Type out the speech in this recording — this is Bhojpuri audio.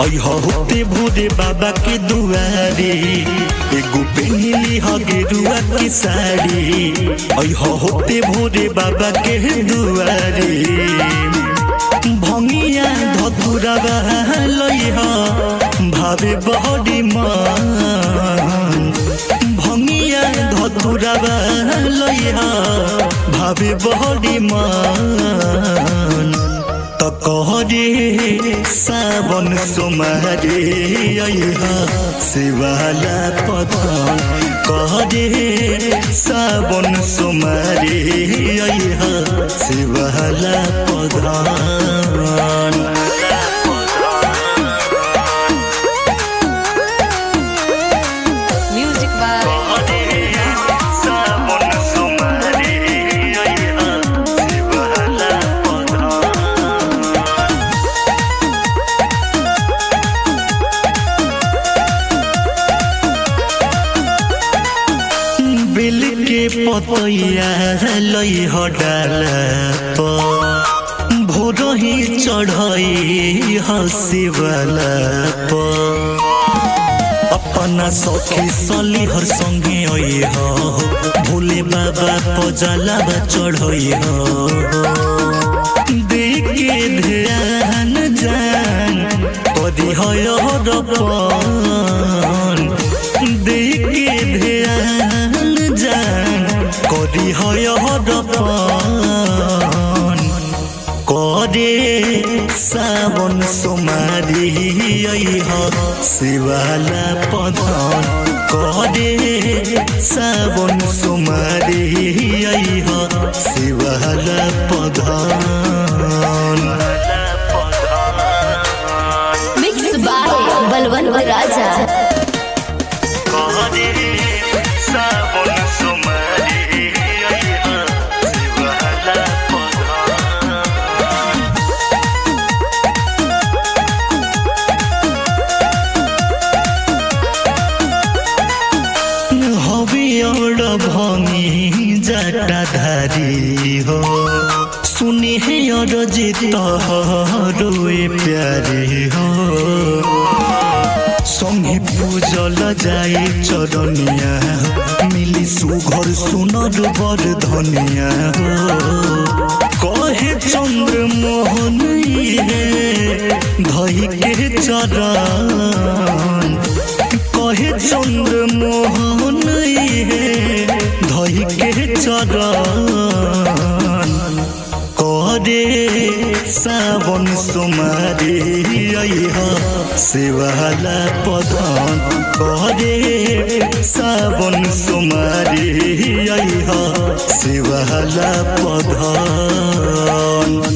होते भोरे बाबा के दुआरे एगो पेन्हली ह गेरुआ की साड़ी होते भोरे बाबा के दुआरे भंगिया धतुरावा लइह भावे बहरी मन भंगिया धतुरावा लइह भावे बहरी मन कहरे सावन सोमारे शिवाला पधान कहरे सावन सोमारे शिवाला पधान बिल के पतैया लइह डाला भोरही चढ़ई शिवाला अपना सखी सलीहर संगे अइह भोले बाबा पजला चढ़ई देख के ध्यान जान कदी देख के ध्यान करी करे सावन सोमारी शिवाला पधान करे सावन सोमारी शिवाला पधान मिक्स बाय बलवंत राजा भंगी जटाधारी हो सुनी है अरजित रोए प्यारे हो संगे पूजल जाए चरनिया मिली सुघर सुनर बर धनिया हो कहे चंद्र मोहन धई के चरण कहे चंद्र मोहन धई के चरण करे सावन सोमारी शिवाला पधान करे सावन सोमारी शिवाला पधान।